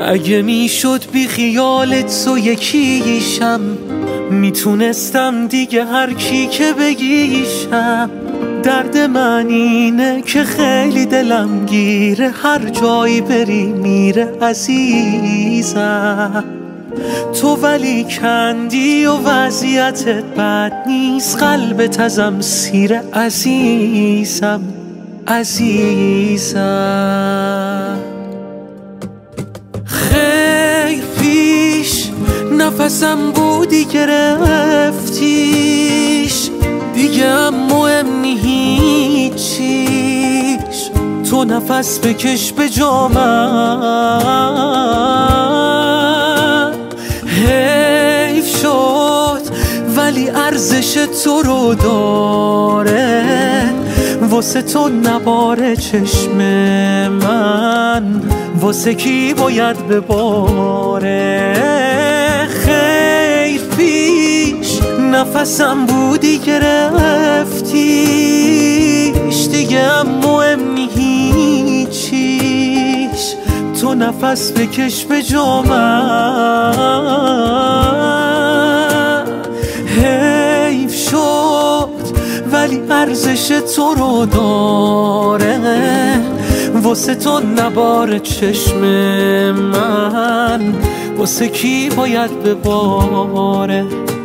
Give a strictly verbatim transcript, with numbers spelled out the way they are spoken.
اگه میشد بی خیالت تو یکیشم، میتونستم دیگه هر کی که بگیشم. درد من اینه که خیلی دلم گیره، هر جایی بری میره عزیزم. تو ولی کندی و وضعیتت بد نیست، قلبت ازم سیره عزیزم عزیزم. خیر پیش نفسم بودی گرفتیش، دیگه هم مهم نی هیچیش. تو نفس بکش به جا من، حیف شد ولی ارزش تو رو داره، واسه تو نباره چشم من، واسه کی باید بباره. خیر پیش نفسم بودی گرفتیش، دیگه هم مهم نی هیچیش. تو نفس بکش به جا من، حیف شد ولی ارزش تو رو داره، واسه تو نباره چشم من، واسه کی باید بباره.